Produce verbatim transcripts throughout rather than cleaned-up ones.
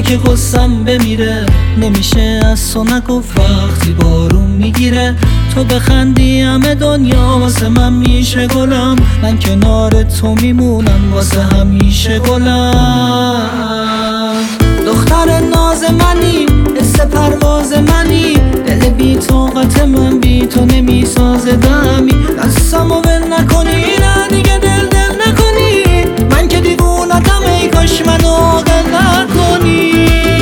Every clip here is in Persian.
که غصم بمیره. نمیشه از تو نگفت وقتی بارون میگیره. تو بخندی همه دنیا واسه من میشه گلم. من کنار تو میمونم واسه همیشه گلم. دختر ناز منی، حس پرواز منی، دل بی طاقت من بی تو نمیسازه دمی. دستمو ول نکنی، نه دیگه دل دل نکنی. من که دیوونتم، ای کاش منو عاقل نکنی.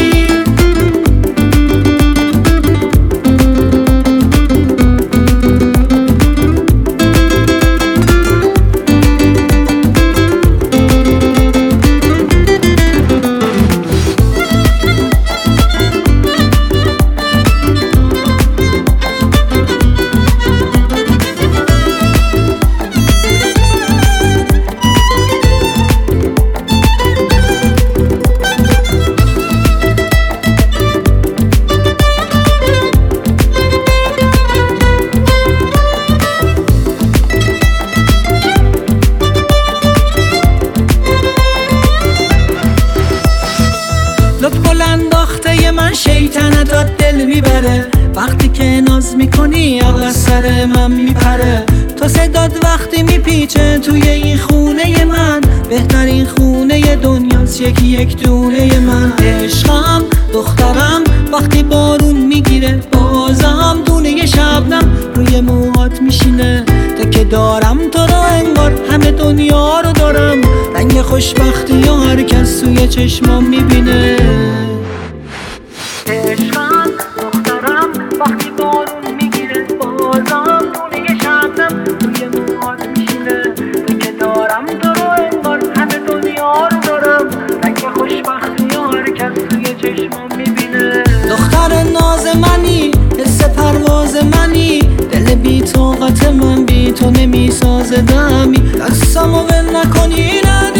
لب انداخته من شیطنتات دل میبره. وقتی که ناز میکنی عقل از سر من میپره. تو صدات وقتی میپیچه توی این خونه من، بهترین خونه دنیاست یکی یک دونه من. عشقم دخترم وقتی بارون میگیره، بازم دونه شبنم روی موهات میشینه. تا که دارم تو رو انگار همه دنیا رو دارم. رنگ خوشبختی یا هر کس توی چشمام میبینه. عشقم دخترم وقتی بارون میگیره، بازم دونه شبنم روی موهات میشینه. تا که دارم تو رو انگار همه دنیا رو دارم. رنگ خوشبختی یا هر کس توی چشمام میبینه. دختر ناز منی، حس پرواز منی، دل بی طاقت من بی تو نمیسازه دمی. دستمو ول نکنی، نه